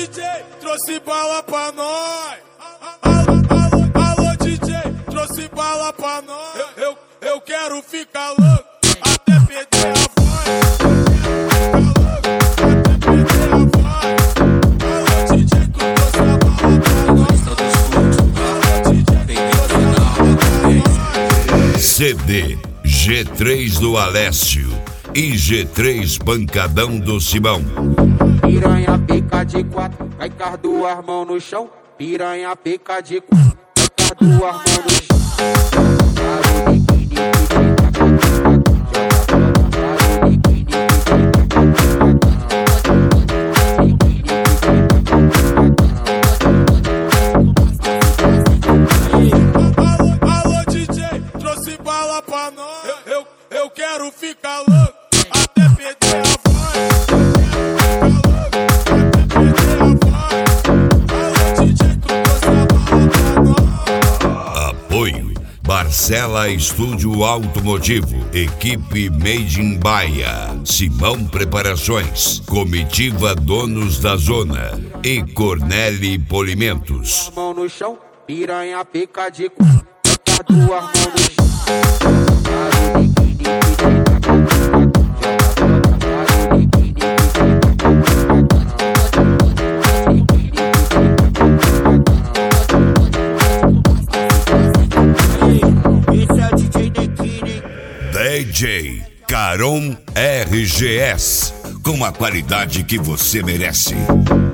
DJ, trouxe bala pra nós. Alô DJ, trouxe bala pra nós. Eu quero ficar louco até perder a voz. Alô DJ, tu trouxe a bala pra nós. Alô DJ, CD G3 do Alessio e G3 Pancadão do Simão. Piranha pica de quatro, vai com as duas mãos no chão. Piranha pica de quatro, vai com as duas mãos no chão. Alô DJ, trouxe bala pra nós. Eu quero ficar louco até perder a voz. Alô DJ, tu trouxe a bala pra nós. Apoio Barcela Estúdio Automotivo, equipe Made in Bahia, Simão Preparações, Comitiva Donos da Zona e Corneli Polimentos. Mão no chão, piranha pica de quatro, vai com as duas mãos no chão. DJ Caron RGS, com a qualidade que você merece.